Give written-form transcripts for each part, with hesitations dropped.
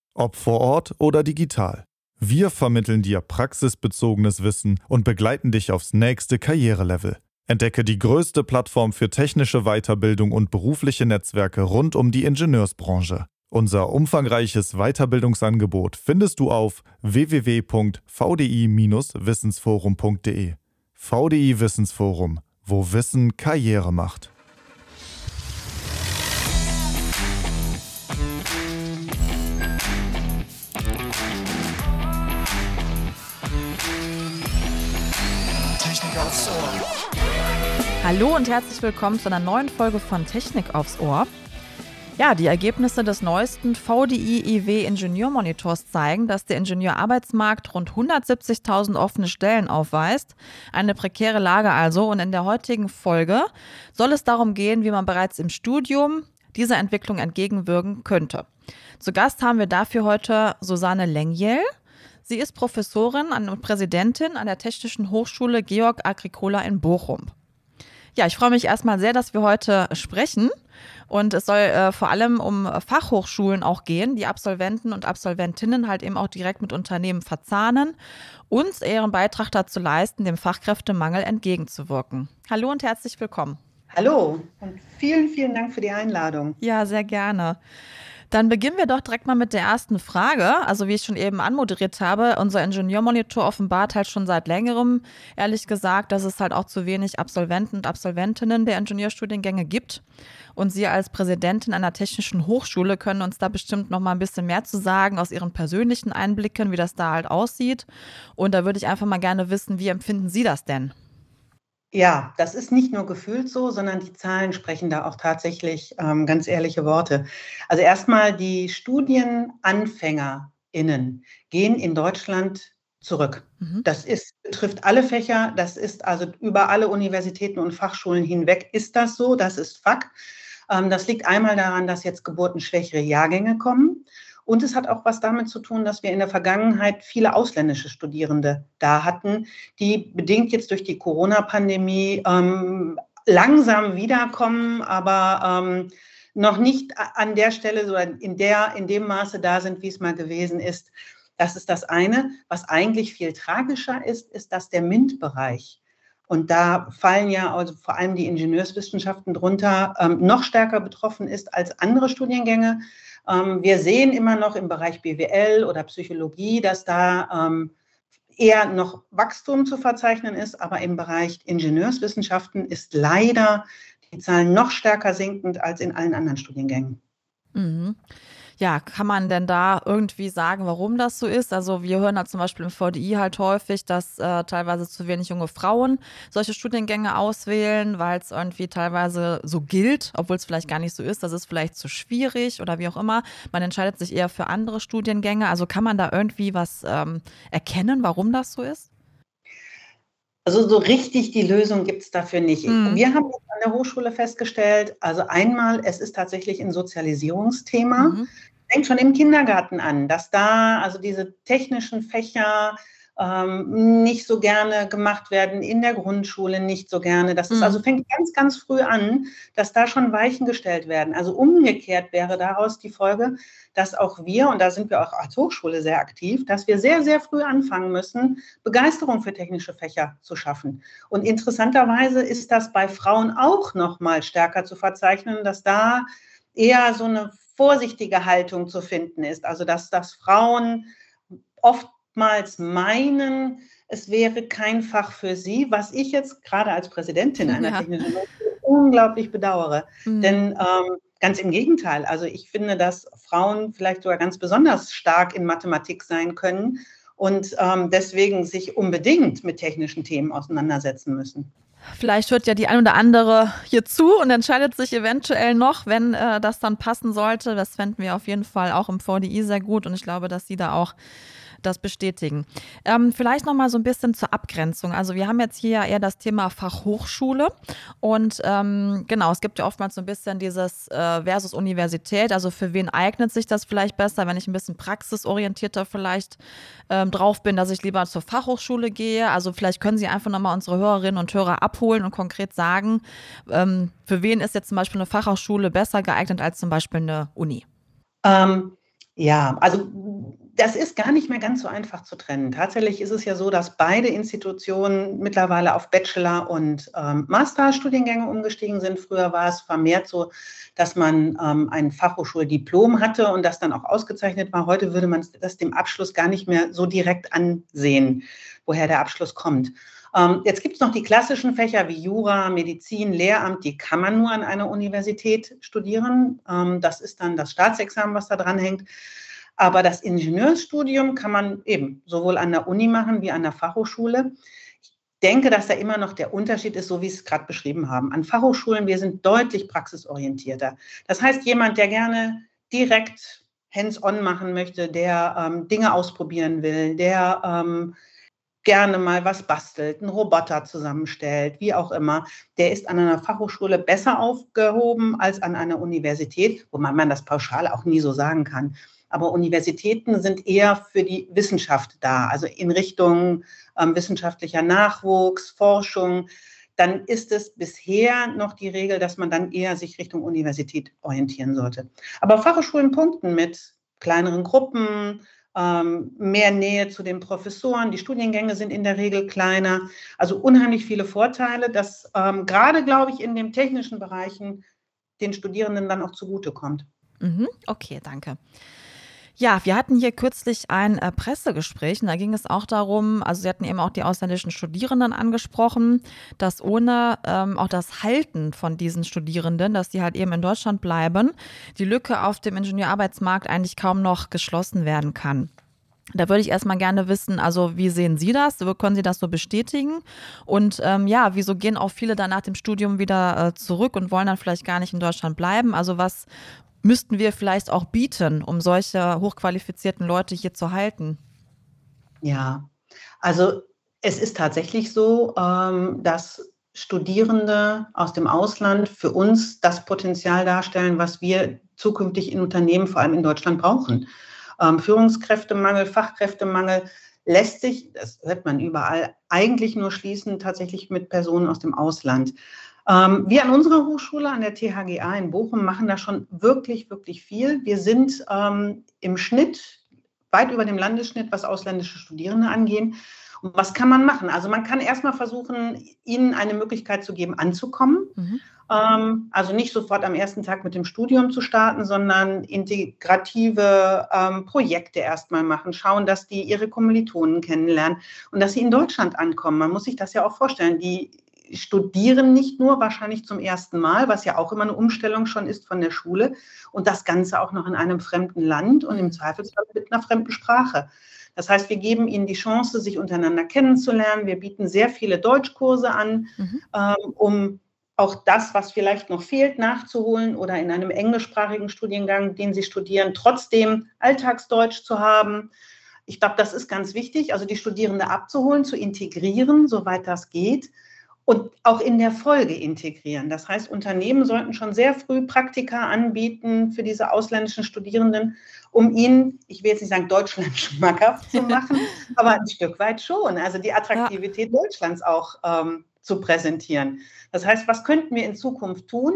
Ob vor Ort oder digital. Wir vermitteln dir praxisbezogenes Wissen und begleiten dich aufs nächste Karrierelevel. Entdecke die größte Plattform für technische Weiterbildung und berufliche Netzwerke rund um die Ingenieursbranche. Unser umfangreiches Weiterbildungsangebot findest du auf www.vdi-wissensforum.de. VDI Wissensforum, wo Wissen Karriere macht. Technik aufs Ohr. Hallo und herzlich willkommen zu einer neuen Folge von Technik aufs Ohr. Ja, die Ergebnisse des neuesten VDI-IW Ingenieurmonitors zeigen, dass der Ingenieurarbeitsmarkt rund 170.000 offene Stellen aufweist. Eine prekäre Lage also. Und in der heutigen Folge soll es darum gehen, wie man bereits im Studium dieser Entwicklung entgegenwirken könnte. Zu Gast haben wir dafür heute Susanne Lengyel. Sie ist Professorin und Präsidentin an der Technischen Hochschule Georg Agricola in Bochum. Ja, ich freue mich erstmal sehr, dass wir heute sprechen. Und es soll vor allem um Fachhochschulen auch gehen, die Absolventen und Absolventinnen halt eben auch direkt mit Unternehmen verzahnen und ihren Beitrag dazu leisten, dem Fachkräftemangel entgegenzuwirken. Hallo und herzlich willkommen. Hallo und vielen, vielen Dank für die Einladung. Ja, sehr gerne. Dann beginnen wir doch direkt mal mit der ersten Frage. Also wie ich schon eben anmoderiert habe, unser Ingenieurmonitor offenbart halt schon seit längerem, ehrlich gesagt, dass es halt auch zu wenig Absolventen und Absolventinnen der Ingenieurstudiengänge gibt. Und Sie als Präsidentin einer technischen Hochschule können uns da bestimmt noch mal ein bisschen mehr zu sagen aus Ihren persönlichen Einblicken, wie das da halt aussieht. Und da würde ich einfach mal gerne wissen, wie empfinden Sie das denn? Ja, das ist nicht nur gefühlt so, sondern die Zahlen sprechen da auch tatsächlich ganz ehrliche Worte. Also erstmal, die StudienanfängerInnen gehen in Deutschland zurück. Das betrifft alle Fächer, das ist also über alle Universitäten und Fachschulen hinweg ist das so, das ist Fakt. Das liegt einmal daran, dass jetzt geburtenschwächere Jahrgänge kommen. Und es hat auch was damit zu tun, dass wir in der Vergangenheit viele ausländische Studierende da hatten, die bedingt jetzt durch die Corona-Pandemie langsam wiederkommen, aber noch nicht an der Stelle oder in dem Maße da sind, wie es mal gewesen ist. Das ist das eine. Was eigentlich viel tragischer ist, ist, dass der MINT-Bereich, und da fallen ja also vor allem die Ingenieurswissenschaften drunter, noch stärker betroffen ist als andere Studiengänge. Wir sehen immer noch im Bereich BWL oder Psychologie, dass da eher noch Wachstum zu verzeichnen ist, aber im Bereich Ingenieurswissenschaften ist leider die Zahlen noch stärker sinkend als in allen anderen Studiengängen. Mhm. Ja, kann man denn da irgendwie sagen, warum das so ist? Also wir hören da zum Beispiel im VDI halt häufig, dass teilweise zu wenig junge Frauen solche Studiengänge auswählen, weil es irgendwie teilweise so gilt, obwohl es vielleicht gar nicht so ist. Das ist vielleicht zu schwierig oder wie auch immer. Man entscheidet sich eher für andere Studiengänge. Also kann man da irgendwie was erkennen, warum das so ist? Also so richtig die Lösung gibt es dafür nicht. Wir haben jetzt an der Hochschule festgestellt, also einmal, es ist tatsächlich ein Sozialisierungsthema. Fängt schon im Kindergarten an, dass da also diese technischen Fächer nicht so gerne gemacht werden, in der Grundschule nicht so gerne. Das ist also fängt ganz, ganz früh an, dass da schon Weichen gestellt werden. Also umgekehrt wäre daraus die Folge, dass auch wir, und da sind wir auch als Hochschule sehr aktiv, dass wir sehr, sehr früh anfangen müssen, Begeisterung für technische Fächer zu schaffen. Und interessanterweise ist das bei Frauen auch noch mal stärker zu verzeichnen, dass da eher so eine vorsichtige Haltung zu finden ist. Also dass Frauen oftmals meinen, es wäre kein Fach für sie, was ich jetzt gerade als Präsidentin einer technischen Hochschule unglaublich bedauere. Denn ganz im Gegenteil, also ich finde, dass Frauen vielleicht sogar ganz besonders stark in Mathematik sein können und deswegen sich unbedingt mit technischen Themen auseinandersetzen müssen. Vielleicht hört ja die ein oder andere hier zu und entscheidet sich eventuell noch, wenn das dann passen sollte. Das fänden wir auf jeden Fall auch im VDI sehr gut und ich glaube, dass Sie da auch das bestätigen. Vielleicht noch mal so ein bisschen zur Abgrenzung. Also wir haben jetzt hier ja eher das Thema Fachhochschule und genau, es gibt ja oftmals so ein bisschen dieses versus Universität. Also für wen eignet sich das vielleicht besser, wenn ich ein bisschen praxisorientierter vielleicht drauf bin, dass ich lieber zur Fachhochschule gehe. Also vielleicht können Sie einfach noch mal unsere Hörerinnen und Hörer abholen und konkret sagen, für wen ist jetzt zum Beispiel eine Fachhochschule besser geeignet als zum Beispiel eine Uni? Ja, also das ist gar nicht mehr ganz so einfach zu trennen. Tatsächlich ist es ja so, dass beide Institutionen mittlerweile auf Bachelor- und Masterstudiengänge umgestiegen sind. Früher war es vermehrt so, dass man ein Fachhochschuldiplom hatte und das dann auch ausgezeichnet war. Heute würde man das dem Abschluss gar nicht mehr so direkt ansehen, woher der Abschluss kommt. Jetzt gibt es noch die klassischen Fächer wie Jura, Medizin, Lehramt, die kann man nur an einer Universität studieren. Das ist dann das Staatsexamen, was da dran hängt. Aber das Ingenieursstudium kann man eben sowohl an der Uni machen wie an der Fachhochschule. Ich denke, dass da immer noch der Unterschied ist, so wie Sie es gerade beschrieben haben. An Fachhochschulen, wir sind deutlich praxisorientierter. Das heißt, jemand, der gerne direkt hands-on machen möchte, der Dinge ausprobieren will, der gerne mal was bastelt, einen Roboter zusammenstellt, wie auch immer, der ist an einer Fachhochschule besser aufgehoben als an einer Universität, wobei man das pauschal auch nie so sagen kann. Aber Universitäten sind eher für die Wissenschaft da, also in Richtung wissenschaftlicher Nachwuchs, Forschung. Dann ist es bisher noch die Regel, dass man dann eher sich Richtung Universität orientieren sollte. Aber Fachhochschulen punkten mit kleineren Gruppen, mehr Nähe zu den Professoren. Die Studiengänge sind in der Regel kleiner. Also unheimlich viele Vorteile, das gerade, glaube ich, in den technischen Bereichen den Studierenden dann auch zugutekommt. Okay, danke. Ja, wir hatten hier kürzlich ein Pressegespräch und da ging es auch darum, also Sie hatten eben auch die ausländischen Studierenden angesprochen, dass ohne auch das Halten von diesen Studierenden, dass die halt eben in Deutschland bleiben, die Lücke auf dem Ingenieurarbeitsmarkt eigentlich kaum noch geschlossen werden kann. Da würde ich erstmal gerne wissen, also wie sehen Sie das? Können Sie das so bestätigen? Und wieso gehen auch viele dann nach dem Studium wieder zurück und wollen dann vielleicht gar nicht in Deutschland bleiben? Also was müssten wir vielleicht auch bieten, um solche hochqualifizierten Leute hier zu halten? Ja, also es ist tatsächlich so, dass Studierende aus dem Ausland für uns das Potenzial darstellen, was wir zukünftig in Unternehmen, vor allem in Deutschland, brauchen. Führungskräftemangel, Fachkräftemangel lässt sich, das hört man überall, eigentlich nur schließen tatsächlich mit Personen aus dem Ausland. Wir an unserer Hochschule, an der THGA in Bochum, machen da schon wirklich, wirklich viel. Wir sind im Schnitt weit über dem Landesschnitt, was ausländische Studierende angeht. Und was kann man machen? Also man kann erstmal versuchen, ihnen eine Möglichkeit zu geben, anzukommen. Also nicht sofort am ersten Tag mit dem Studium zu starten, sondern integrative Projekte erstmal machen, schauen, dass die ihre Kommilitonen kennenlernen und dass sie in Deutschland ankommen. Man muss sich das ja auch vorstellen. Die studieren nicht nur wahrscheinlich zum ersten Mal, was ja auch immer eine Umstellung schon ist von der Schule, und das Ganze auch noch in einem fremden Land und im Zweifelsfall mit einer fremden Sprache. Das heißt, wir geben ihnen die Chance, sich untereinander kennenzulernen. Wir bieten sehr viele Deutschkurse an, um auch das, was vielleicht noch fehlt, nachzuholen oder in einem englischsprachigen Studiengang, den sie studieren, trotzdem Alltagsdeutsch zu haben. Ich glaube, das ist ganz wichtig, also die Studierenden abzuholen, zu integrieren, soweit das geht. Und auch in der Folge integrieren. Das heißt, Unternehmen sollten schon sehr früh Praktika anbieten für diese ausländischen Studierenden, um ihnen, ich will jetzt nicht sagen, Deutschland schmackhaft zu machen, aber ein Stück weit schon. Also die Attraktivität Deutschlands auch zu präsentieren. Das heißt, was könnten wir in Zukunft tun?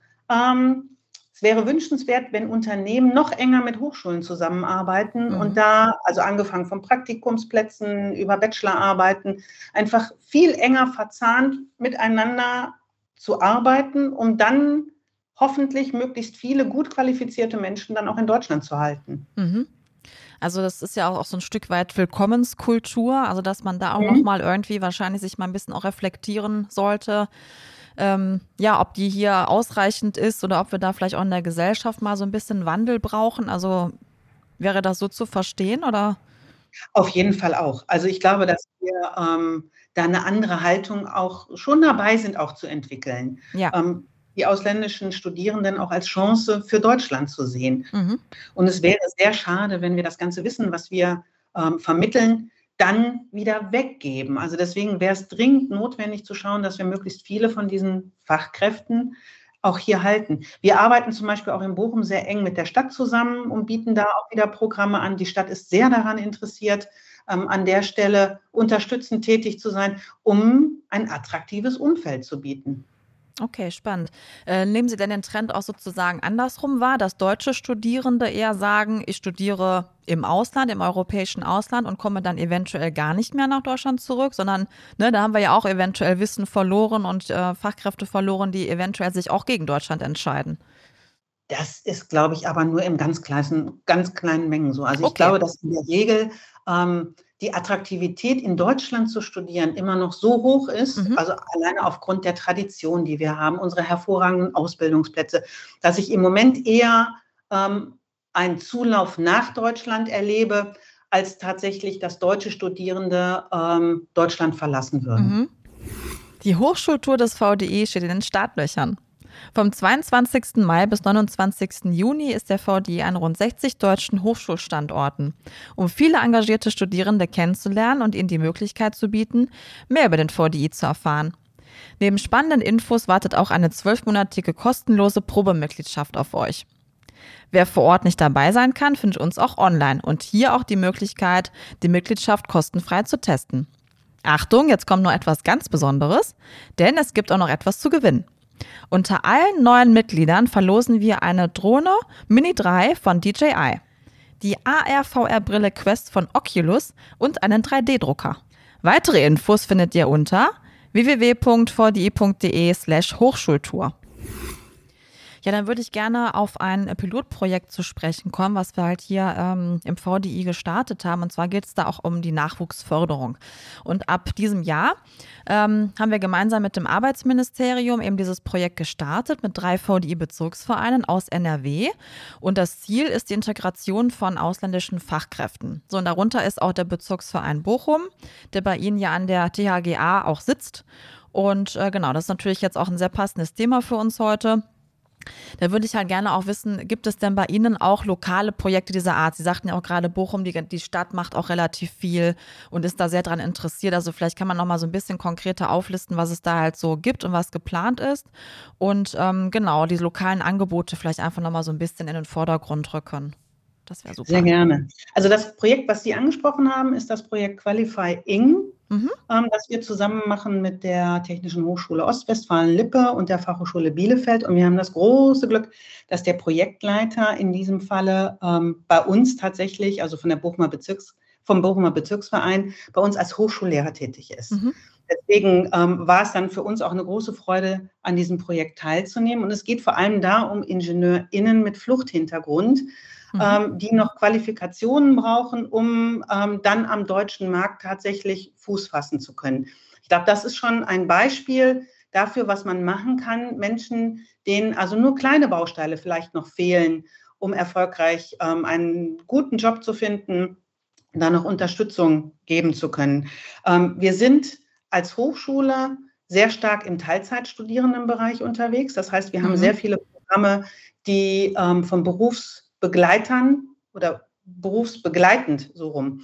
Es wäre wünschenswert, wenn Unternehmen noch enger mit Hochschulen zusammenarbeiten und da, also angefangen von Praktikumsplätzen über Bachelorarbeiten, einfach viel enger verzahnt miteinander zu arbeiten, um dann hoffentlich möglichst viele gut qualifizierte Menschen dann auch in Deutschland zu halten. Also das ist ja auch so ein Stück weit Willkommenskultur, also dass man da auch nochmal irgendwie wahrscheinlich sich mal ein bisschen auch reflektieren sollte, ob die hier ausreichend ist oder ob wir da vielleicht auch in der Gesellschaft mal so ein bisschen Wandel brauchen. Also wäre das so zu verstehen, oder? Auf jeden Fall auch. Also ich glaube, dass wir da eine andere Haltung auch schon dabei sind, auch zu entwickeln. Ja. Die ausländischen Studierenden auch als Chance für Deutschland zu sehen. Und es wäre sehr schade, wenn wir das ganze Wissen, was wir vermitteln, dann wieder weggeben. Also deswegen wäre es dringend notwendig zu schauen, dass wir möglichst viele von diesen Fachkräften auch hier halten. Wir arbeiten zum Beispiel auch in Bochum sehr eng mit der Stadt zusammen und bieten da auch wieder Programme an. Die Stadt ist sehr daran interessiert, an der Stelle unterstützend tätig zu sein, um ein attraktives Umfeld zu bieten. Okay, spannend. Nehmen Sie denn den Trend auch sozusagen andersrum wahr, dass deutsche Studierende eher sagen, ich studiere im Ausland, im europäischen Ausland und komme dann eventuell gar nicht mehr nach Deutschland zurück, sondern da haben wir ja auch eventuell Wissen verloren und Fachkräfte verloren, die eventuell sich auch gegen Deutschland entscheiden. Das ist, glaube ich, aber nur in ganz kleinen Mengen so. Also ich Okay. glaube, dass in der Regel die Attraktivität in Deutschland zu studieren immer noch so hoch ist, also alleine aufgrund der Tradition, die wir haben, unsere hervorragenden Ausbildungsplätze, dass ich im Moment eher einen Zulauf nach Deutschland erlebe, als tatsächlich, dass deutsche Studierende Deutschland verlassen würden. Die Hochschultour des VDI steht in den Startlöchern. Vom 22. Mai bis 29. Juni ist der VDI an rund 60 deutschen Hochschulstandorten, um viele engagierte Studierende kennenzulernen und ihnen die Möglichkeit zu bieten, mehr über den VDI zu erfahren. Neben spannenden Infos wartet auch eine 12-monatige kostenlose Probemitgliedschaft auf euch. Wer vor Ort nicht dabei sein kann, findet uns auch online und hier auch die Möglichkeit, die Mitgliedschaft kostenfrei zu testen. Achtung, jetzt kommt noch etwas ganz Besonderes, denn es gibt auch noch etwas zu gewinnen. Unter allen neuen Mitgliedern verlosen wir eine Drohne Mini 3 von DJI, die AR-VR-Brille Quest von Oculus und einen 3D-Drucker. Weitere Infos findet ihr unter www.vdi.de/Hochschultour. Ja, dann würde ich gerne auf ein Pilotprojekt zu sprechen kommen, was wir halt hier im VDI gestartet haben. Und zwar geht es da auch um die Nachwuchsförderung. Und ab diesem Jahr haben wir gemeinsam mit dem Arbeitsministerium eben dieses Projekt gestartet mit 3 VDI-Bezirksvereinen aus NRW. Und das Ziel ist die Integration von ausländischen Fachkräften. So, und darunter ist auch der Bezirksverein Bochum, der bei Ihnen ja an der THGA auch sitzt. Und genau, das ist natürlich jetzt auch ein sehr passendes Thema für uns heute. Da würde ich halt gerne auch wissen, gibt es denn bei Ihnen auch lokale Projekte dieser Art? Sie sagten ja auch gerade, Bochum, die Stadt macht auch relativ viel und ist da sehr dran interessiert. Also vielleicht kann man noch mal so ein bisschen konkreter auflisten, was es da halt so gibt und was geplant ist. Und genau, die lokalen Angebote vielleicht einfach noch mal so ein bisschen in den Vordergrund rücken. Das wäre super. Sehr gerne. Also das Projekt, was Sie angesprochen haben, ist das Projekt Qualify Ing, das wir zusammen machen mit der Technischen Hochschule Ostwestfalen-Lippe und der Fachhochschule Bielefeld. Und wir haben das große Glück, dass der Projektleiter in diesem Falle bei uns tatsächlich, also vom Bochumer Bezirksverein, bei uns als Hochschullehrer tätig ist. Deswegen war es dann für uns auch eine große Freude, an diesem Projekt teilzunehmen. Und es geht vor allem da um IngenieurInnen mit Fluchthintergrund, die noch Qualifikationen brauchen, um dann am deutschen Markt tatsächlich Fuß fassen zu können. Ich glaube, das ist schon ein Beispiel dafür, was man machen kann. Menschen, denen also nur kleine Bausteine vielleicht noch fehlen, um erfolgreich einen guten Job zu finden, da noch Unterstützung geben zu können. Wir sind als Hochschule sehr stark im Teilzeitstudierendenbereich unterwegs. Das heißt, wir haben sehr viele Programme, die von Berufsbegleitern oder berufsbegleitend so rum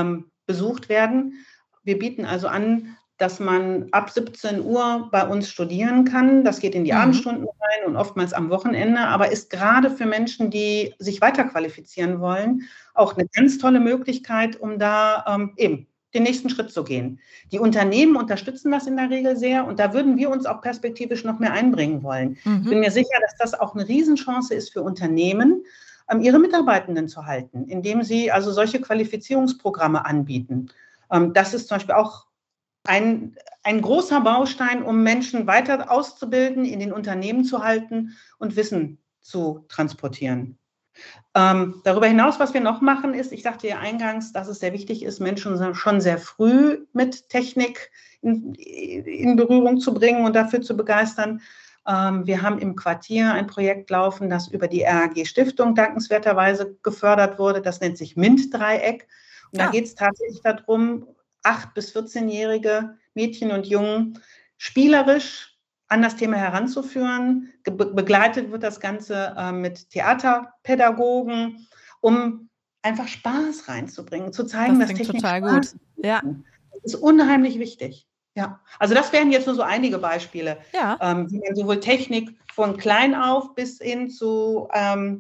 besucht werden. Wir bieten also an, dass man ab 17 Uhr bei uns studieren kann. Das geht in die Abendstunden rein und oftmals am Wochenende, aber ist gerade für Menschen, die sich weiterqualifizieren wollen, auch eine ganz tolle Möglichkeit, um da eben den nächsten Schritt zu gehen. Die Unternehmen unterstützen das in der Regel sehr und da würden wir uns auch perspektivisch noch mehr einbringen wollen. Ich bin mir sicher, dass das auch eine Riesenchance ist für Unternehmen, ihre Mitarbeitenden zu halten, indem sie also solche Qualifizierungsprogramme anbieten. Das ist zum Beispiel auch ein großer Baustein, um Menschen weiter auszubilden, in den Unternehmen zu halten und Wissen zu transportieren. Darüber hinaus, was wir noch machen, ist, ich sagte ja eingangs, dass es sehr wichtig ist, Menschen schon sehr früh mit Technik in Berührung zu bringen und dafür zu begeistern. Wir haben im Quartier ein Projekt laufen, das über die RAG-Stiftung dankenswerterweise gefördert wurde. Das nennt sich MINT-Dreieck. Und da geht es tatsächlich darum, 8- bis 14-jährige Mädchen und Jungen spielerisch an das Thema heranzuführen. Begleitet wird das Ganze mit Theaterpädagogen, um einfach Spaß reinzubringen, zu zeigen, dass Technik total Spaß gut. Ja. Das ist unheimlich wichtig. Ja, also das wären jetzt nur so einige Beispiele, wie man sowohl Technik von klein auf bis hin zu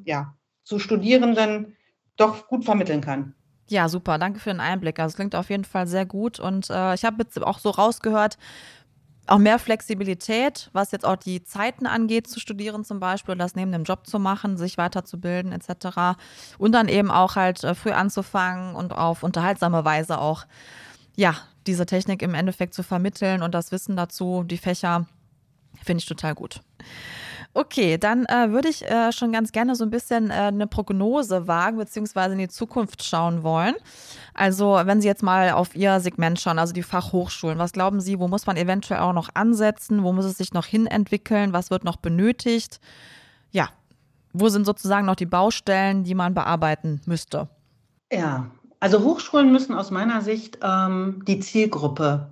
Studierenden doch gut vermitteln kann. Ja, super. Danke für den Einblick. Also es klingt auf jeden Fall sehr gut. Und ich habe jetzt auch so rausgehört, auch mehr Flexibilität, was jetzt auch die Zeiten angeht, zu studieren zum Beispiel, das neben dem Job zu machen, sich weiterzubilden etc. Und dann eben auch halt früh anzufangen und auf unterhaltsame Weise auch, ja, diese Technik im Endeffekt zu vermitteln und das Wissen dazu, die Fächer, finde ich total gut. Okay, dann würde ich schon ganz gerne so ein bisschen eine Prognose wagen, beziehungsweise in die Zukunft schauen wollen. Also wenn Sie jetzt mal auf Ihr Segment schauen, also die Fachhochschulen, was glauben Sie, wo muss man eventuell auch noch ansetzen? Wo muss es sich noch hinentwickeln? Was wird noch benötigt? Ja, wo sind sozusagen noch die Baustellen, die man bearbeiten müsste? Ja, also Hochschulen müssen aus meiner Sicht die Zielgruppe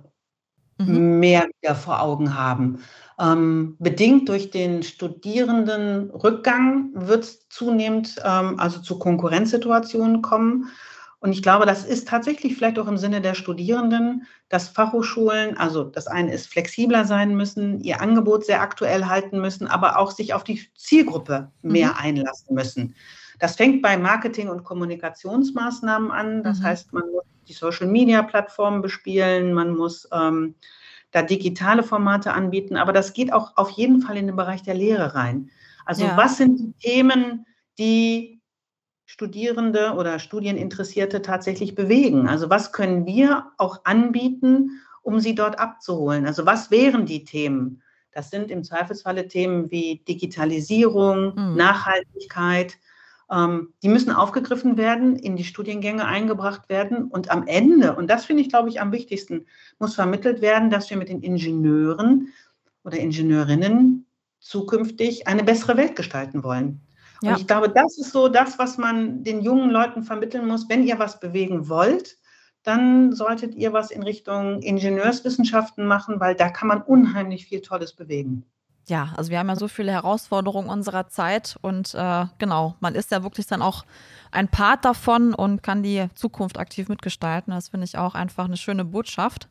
mehr wieder vor Augen haben. Bedingt durch den Studierendenrückgang wird es zunehmend also zu Konkurrenzsituationen kommen. Und ich glaube, das ist tatsächlich vielleicht auch im Sinne der Studierenden, dass Fachhochschulen, also das eine ist flexibler sein müssen, ihr Angebot sehr aktuell halten müssen, aber auch sich auf die Zielgruppe mehr einlassen müssen. Das fängt bei Marketing- und Kommunikationsmaßnahmen an. Das heißt, man muss die Social-Media-Plattformen bespielen, man muss da digitale Formate anbieten, aber das geht auch auf jeden Fall in den Bereich der Lehre rein. Also was sind die Themen, die Studierende oder Studieninteressierte tatsächlich bewegen? Also was können wir auch anbieten, um sie dort abzuholen? Also was wären die Themen? Das sind im Zweifelsfalle Themen wie Digitalisierung, Nachhaltigkeit. Die müssen aufgegriffen werden, in die Studiengänge eingebracht werden und am Ende, und das finde ich, glaube ich, am wichtigsten, muss vermittelt werden, dass wir mit den Ingenieuren oder Ingenieurinnen zukünftig eine bessere Welt gestalten wollen. Ja. Und ich glaube, das ist so das, was man den jungen Leuten vermitteln muss. Wenn ihr was bewegen wollt, dann solltet ihr was in Richtung Ingenieurswissenschaften machen, weil da kann man unheimlich viel Tolles bewegen. Ja, also wir haben ja so viele Herausforderungen unserer Zeit und genau, man ist ja wirklich dann auch ein Part davon und kann die Zukunft aktiv mitgestalten. Das finde ich auch einfach eine schöne Botschaft.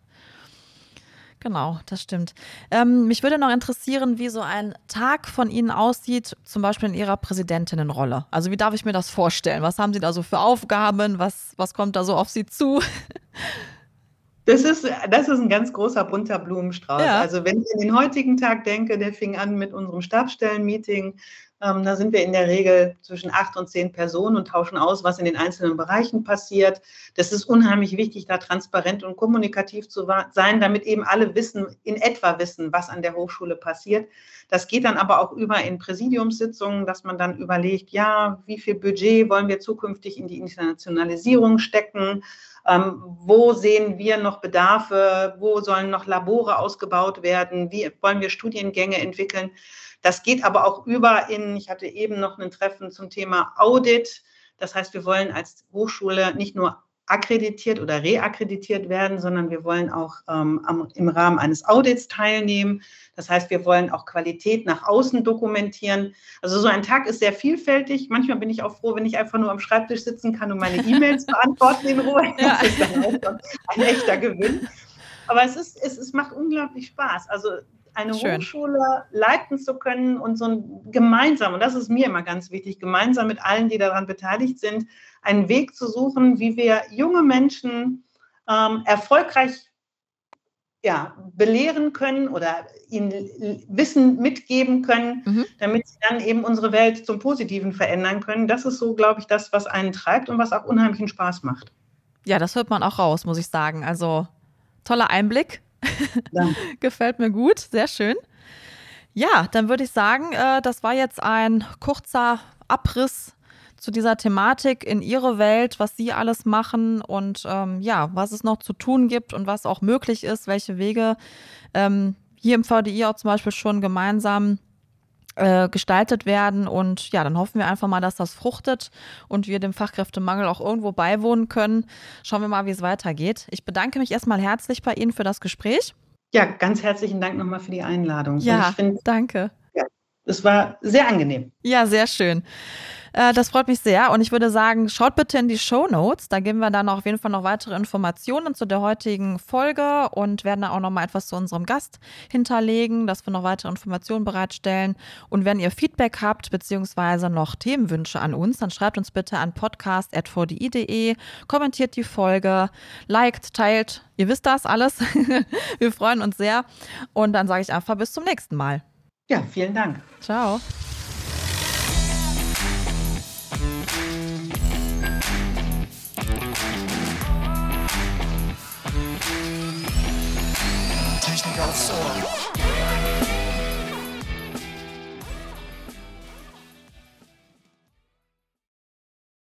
Genau, das stimmt. Mich würde noch interessieren, wie so ein Tag von Ihnen aussieht, zum Beispiel in Ihrer Präsidentinnenrolle. Also wie darf ich mir das vorstellen? Was haben Sie da so für Aufgaben? Was kommt da so auf Sie zu? Das ist ein ganz großer bunter Blumenstrauß. Ja. Also wenn ich an den heutigen Tag denke, der fing an mit unserem Stabsstellenmeeting. Da sind wir in der Regel zwischen 8 und 10 Personen und tauschen aus, was in den einzelnen Bereichen passiert. Das ist unheimlich wichtig, da transparent und kommunikativ zu sein, damit eben alle in etwa wissen, was an der Hochschule passiert. Das geht dann aber auch über in Präsidiumssitzungen, dass man dann überlegt, ja, wie viel Budget wollen wir zukünftig in die Internationalisierung stecken? Wo sehen wir noch Bedarfe? Wo sollen noch Labore ausgebaut werden? Wie wollen wir Studiengänge entwickeln? Das geht aber auch ich hatte eben noch ein Treffen zum Thema Audit. Das heißt, wir wollen als Hochschule nicht nur akkreditiert oder reakkreditiert werden, sondern wir wollen auch im Rahmen eines Audits teilnehmen. Das heißt, wir wollen auch Qualität nach außen dokumentieren. Also so ein Tag ist sehr vielfältig. Manchmal bin ich auch froh, wenn ich einfach nur am Schreibtisch sitzen kann und meine E-Mails beantworten in Ruhe. Ja. Das ist dann auch ein echter Gewinn. Aber es macht unglaublich Spaß. Also eine Hochschule leiten zu können und und das ist mir immer ganz wichtig, gemeinsam mit allen, die daran beteiligt sind, einen Weg zu suchen, wie wir junge Menschen erfolgreich belehren können oder ihnen Wissen mitgeben können, damit sie dann eben unsere Welt zum Positiven verändern können. Das ist so, glaube ich, das, was einen treibt und was auch unheimlichen Spaß macht. Ja, das hört man auch raus, muss ich sagen. Also toller Einblick. Ja. Gefällt mir gut, sehr schön. Ja, dann würde ich sagen, das war jetzt ein kurzer Abriss zu dieser Thematik in Ihre Welt, was Sie alles machen und was es noch zu tun gibt und was auch möglich ist, welche Wege hier im VDI auch zum Beispiel schon gemeinsam gestaltet werden. Und ja, dann hoffen wir einfach mal, dass das fruchtet und wir dem Fachkräftemangel auch irgendwo beiwohnen können. Schauen wir mal, wie es weitergeht. Ich bedanke mich erstmal herzlich bei Ihnen für das Gespräch. Ja, ganz herzlichen Dank nochmal für die Einladung. Ja, danke. Ja, es war sehr angenehm. Ja, sehr schön. Das freut mich sehr und ich würde sagen, schaut bitte in die Shownotes. Da geben wir dann auf jeden Fall noch weitere Informationen zu der heutigen Folge und werden da auch noch mal etwas zu unserem Gast hinterlegen, dass wir noch weitere Informationen bereitstellen. Und wenn ihr Feedback habt beziehungsweise noch Themenwünsche an uns, dann schreibt uns bitte an podcast@vdi.de, kommentiert die Folge, liked, teilt. Ihr wisst das alles. Wir freuen uns sehr. Und dann sage ich einfach bis zum nächsten Mal. Ja, vielen Dank. Ciao. Technik aufs Ohr.